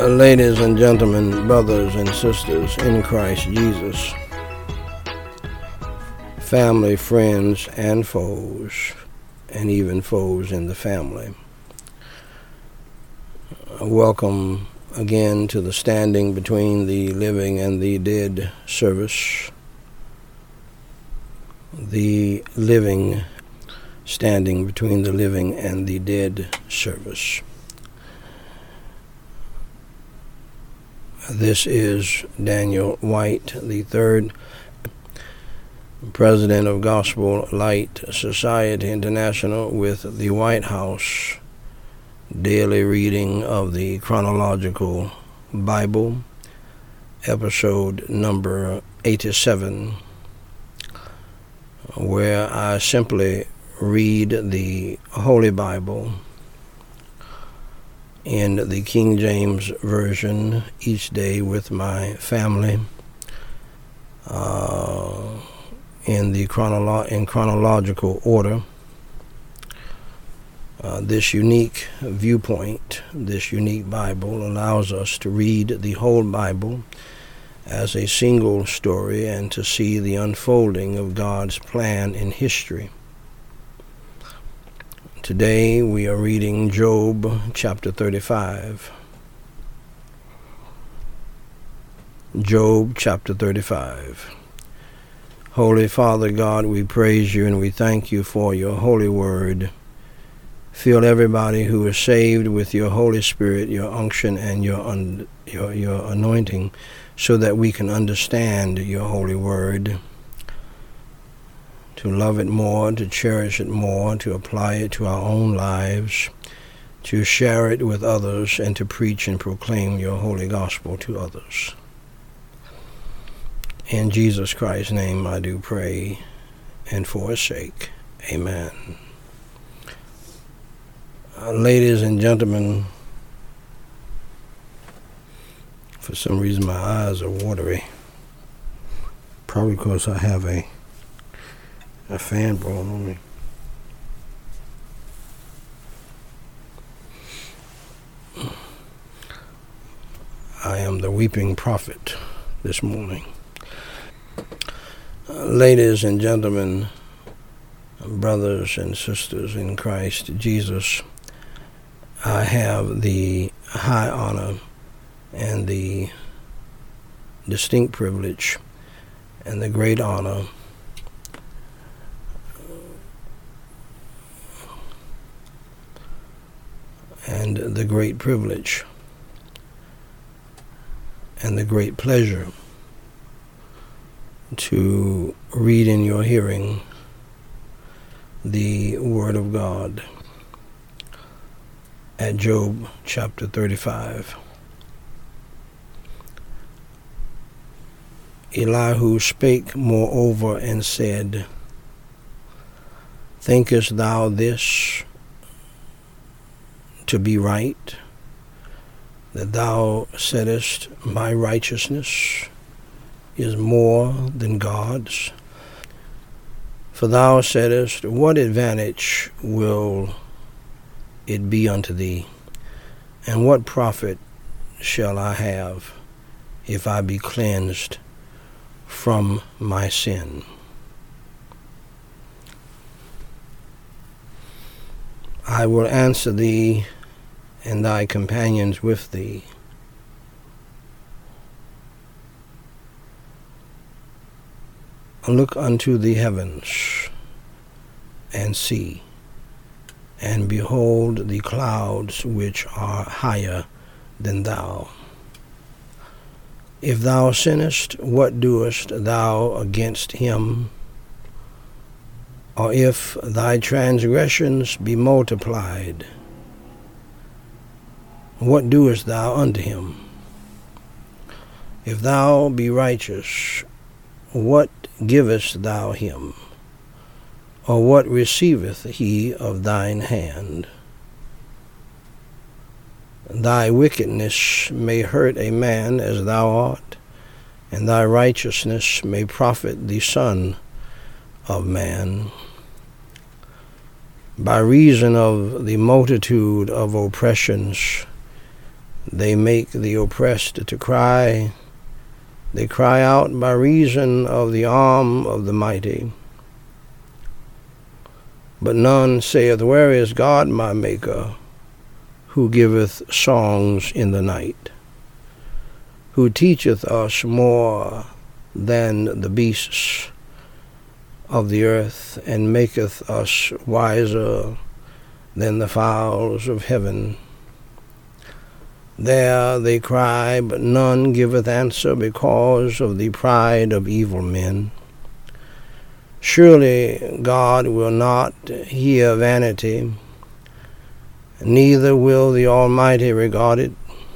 Ladies and gentlemen, brothers and sisters in Christ Jesus, family, friends, and foes, and even foes in the family. Welcome again to the Standing Between the Living and the Dead service. The living, standing between the living and the dead service. This is Daniel White, the third president of Gospel Light Society International, with the White House daily reading of the Chronological Bible, episode number 87, where I simply read the Holy Bible in the King James Version each day with my family in chronological order. This unique viewpoint, this unique Bible allows us to read the whole Bible as a single story and to see the unfolding of God's plan in history. Today we are reading Job chapter 35. Job chapter 35. Holy Father God, we praise you and we thank you for your holy word. Fill everybody who is saved with your Holy Spirit, your unction, and your anointing, so that we can understand your holy word, to love it more, to cherish it more, to apply it to our own lives, to share it with others, and to preach and proclaim your holy gospel to others. In Jesus Christ's name I do pray, and for his sake, amen. Ladies and gentlemen, for some reason my eyes are watery, probably because I have a fan blowing on me. I am the weeping prophet this morning. Ladies and gentlemen, brothers and sisters in Christ Jesus, I have the high honor and the distinct privilege and the great honor and the great privilege and the great pleasure to read in your hearing the Word of God at Job chapter 35. Elihu spake moreover and said, Thinkest thou this to be right, that thou saidest, My righteousness is more than God's? For thou saidest, What advantage will it be unto thee? And what profit shall I have if I be cleansed from my sin? I will answer thee and thy companions with thee. Look unto the heavens and see, and behold the clouds which are higher than thou. If thou sinnest, what doest thou against him? Or if thy transgressions be multiplied, what doest thou unto him? If thou be righteous, what givest thou him? Or what receiveth he of thine hand? Thy wickedness may hurt a man as thou art, and thy righteousness may profit the Son of Man. By reason of the multitude of oppressions, They make the oppressed to cry. They cry out by reason of the arm of the mighty. But none saith, Where is God my Maker, who giveth songs in the night, who teacheth us more than the beasts of the earth, and maketh us wiser than the fowls of heaven. There they cry, but none giveth answer, because of the pride of evil men. Surely God will not hear vanity, neither will the Almighty regard it.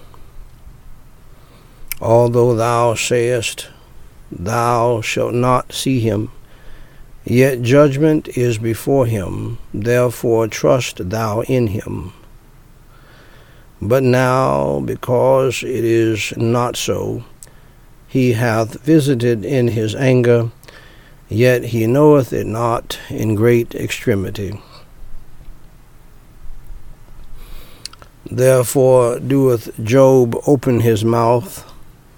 Although thou sayest, Thou shalt not see him, yet judgment is before him, therefore trust thou in him. But now, because it is not so, he hath visited in his anger, yet he knoweth it not in great extremity. Therefore doeth Job open his mouth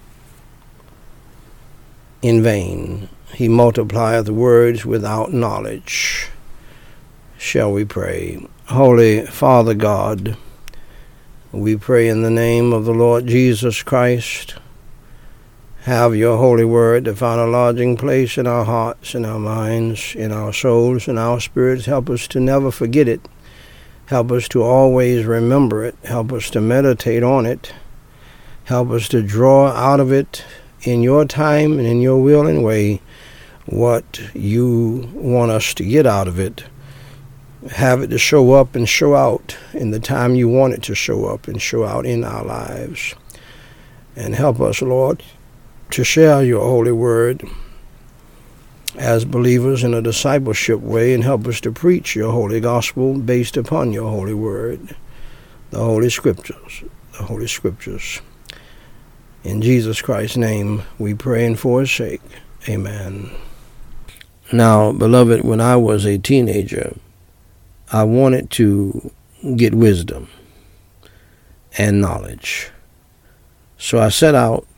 in vain. He multiplieth words without knowledge. Shall we pray? Holy Father God, we pray in the name of the Lord Jesus Christ. Have your holy word to find a lodging place in our hearts, in our minds, in our souls, in our spirits. Help us to never forget it. Help us to always remember it. Help us to meditate on it. Help us to draw out of it in your time and in your will and way what you want us to get out of it. Have it to show up and show out in the time you want it to show up and show out in our lives. And help us, Lord, to share your holy word as believers in a discipleship way, and help us to preach your holy gospel based upon your holy word, the Holy Scriptures, the Holy Scriptures. In Jesus Christ's name we pray, and for his sake, amen. Now, beloved, when I was a teenager, I wanted to get wisdom and knowledge. So I set out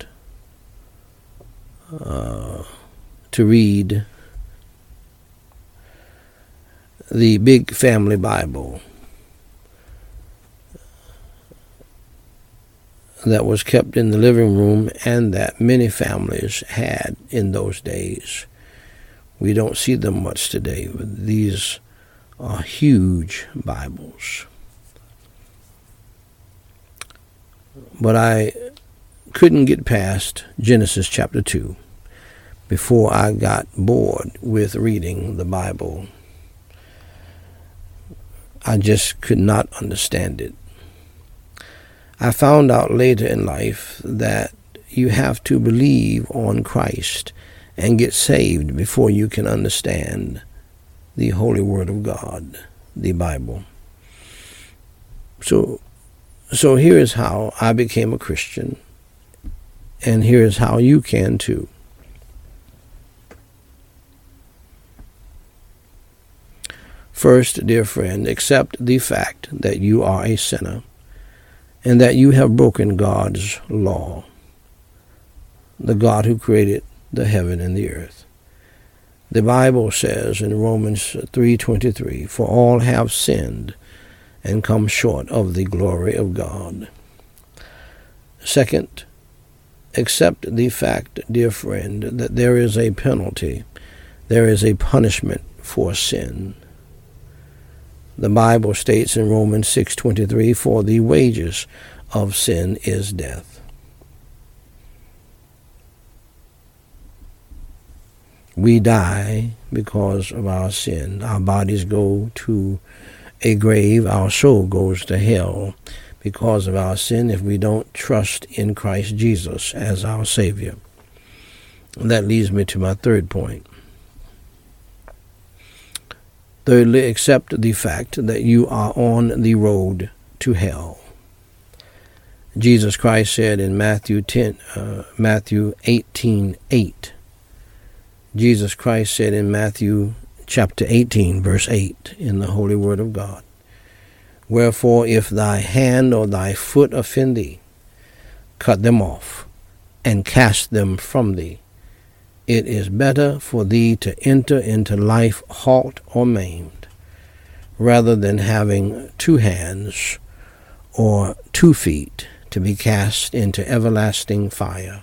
to read the Big Family Bible that was kept in the living room and that many families had in those days. We don't see them much today, but these are huge Bibles. But I couldn't get past Genesis chapter 2 before I got bored with reading the Bible. I just could not understand it. I found out later in life that you have to believe on Christ and get saved before you can understand the Holy Word of God, the Bible. So here is how I became a Christian, and here is how you can too. First, dear friend, accept the fact that you are a sinner and that you have broken God's law, the God who created the heaven and the earth. The Bible says in Romans 3:23, "For all have sinned and come short of the glory of God." Second, accept the fact, dear friend, that there is a penalty, there is a punishment for sin. The Bible states in Romans 6:23, "For the wages of sin is death." We die because of our sin. Our bodies go to a grave. Our soul goes to hell because of our sin if we don't trust in Christ Jesus as our Savior. And that leads me to my third point. Thirdly, accept the fact that you are on the road to hell. Jesus Christ said in Matthew 18:8, Jesus Christ said in Matthew chapter 18, verse 8, in the Holy Word of God, "Wherefore, if thy hand or thy foot offend thee, cut them off, and cast them from thee. It is better for thee to enter into life halt or maimed, rather than having 2 hands or 2 feet to be cast into everlasting fire.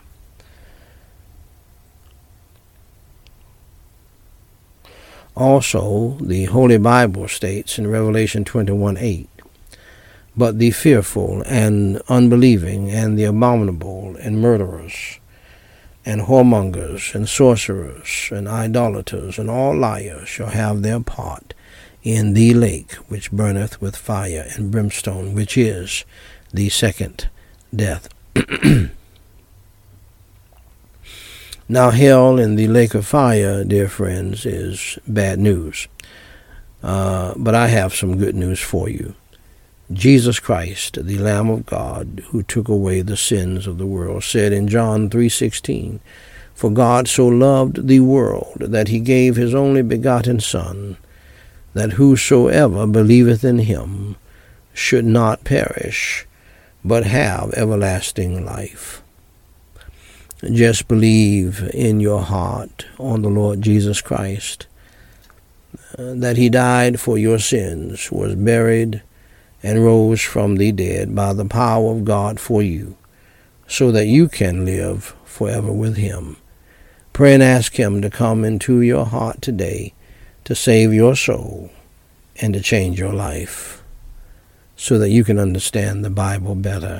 Also, the Holy Bible states in Revelation 21:8, but the fearful and unbelieving and the abominable and murderers and whoremongers and sorcerers and idolaters and all liars shall have their part in the lake which burneth with fire and brimstone, which is the second death. Now, hell and the lake of fire, dear friends, is bad news. But I have some good news for you. Jesus Christ, the Lamb of God, who took away the sins of the world, said in John 3:16, For God so loved the world that he gave his only begotten Son, that whosoever believeth in him should not perish, but have everlasting life. Just believe in your heart on the Lord Jesus Christ, that he died for your sins, was buried, and rose from the dead by the power of God for you, so that you can live forever with him. Pray and ask him to come into your heart today to save your soul and to change your life, so that you can understand the Bible better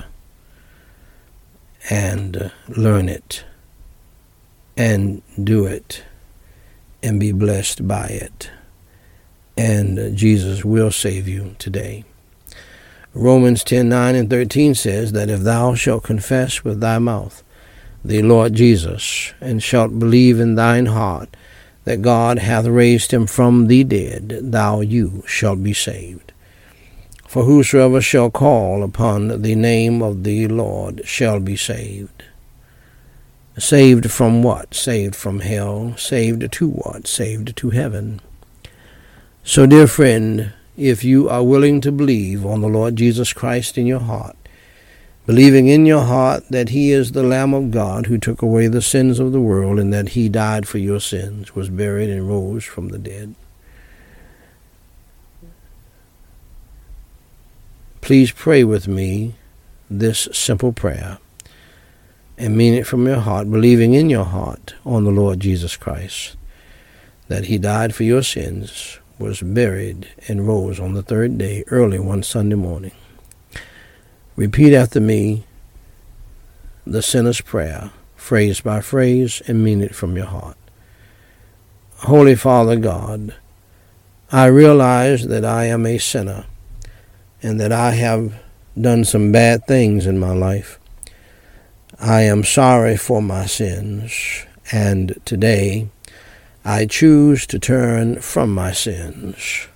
and learn it and do it and be blessed by it. And Jesus will save you today. Romans 10:9 and 13 says that if thou shalt confess with thy mouth the Lord Jesus, and shalt believe in thine heart that God hath raised him from the dead, you shalt be saved. For whosoever shall call upon the name of the Lord shall be saved. Saved from what? Saved from hell. Saved to what? Saved to heaven. So, dear friend, if you are willing to believe on the Lord Jesus Christ in your heart, believing in your heart that he is the Lamb of God who took away the sins of the world, and that he died for your sins, was buried, and rose from the dead, please pray with me this simple prayer and mean it from your heart, believing in your heart on the Lord Jesus Christ, that he died for your sins, was buried, and rose on the 3rd day, early one Sunday morning. Repeat after me the sinner's prayer, phrase by phrase, and mean it from your heart. Holy Father God, I realize that I am a sinner and that I have done some bad things in my life. I am sorry for my sins, and today I choose to turn from my sins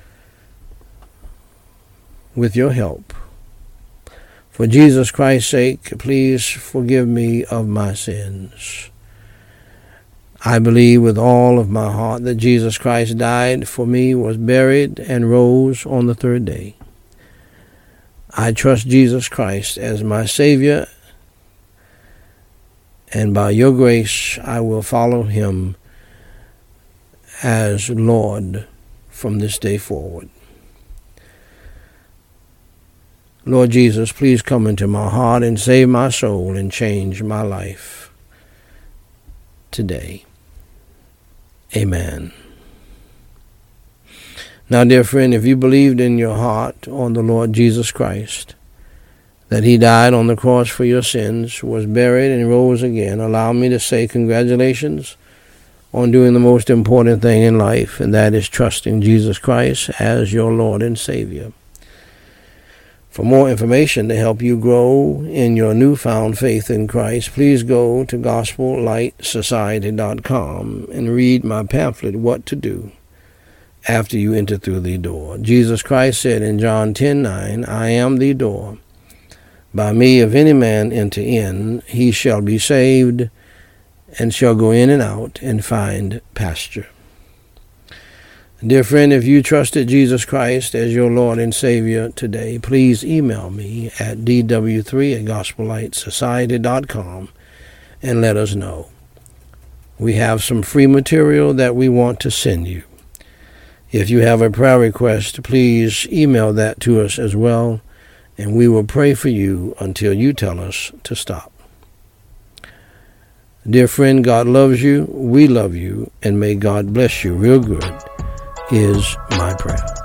with your help. For Jesus Christ's sake, please forgive me of my sins. I believe with all of my heart that Jesus Christ died for me, was buried, and rose on the 3rd day. I trust Jesus Christ as my Savior, and by your grace I will follow him as Lord from this day forward. Lord Jesus, please come into my heart and save my soul and change my life today. Amen. Now, dear friend, if you believed in your heart on the Lord Jesus Christ, that he died on the cross for your sins, was buried, and rose again, allow me to say congratulations on doing the most important thing in life, and that is trusting Jesus Christ as your Lord and Savior. For more information to help you grow in your newfound faith in Christ, please go to GospelLightSociety.com and read my pamphlet, What to Do After You Enter Through the Door. Jesus Christ said in John 10:9, I am the door. By me, if any man enter in, he shall be saved, and shall go in and out and find pasture. Dear friend, if you trusted Jesus Christ as your Lord and Savior today, please email me at dw3@gospellightsociety.com and let us know. We have some free material that we want to send you. If you have a prayer request, please email that to us as well, and we will pray for you until you tell us to stop. Dear friend, God loves you, we love you, and may God bless you real good is my prayer.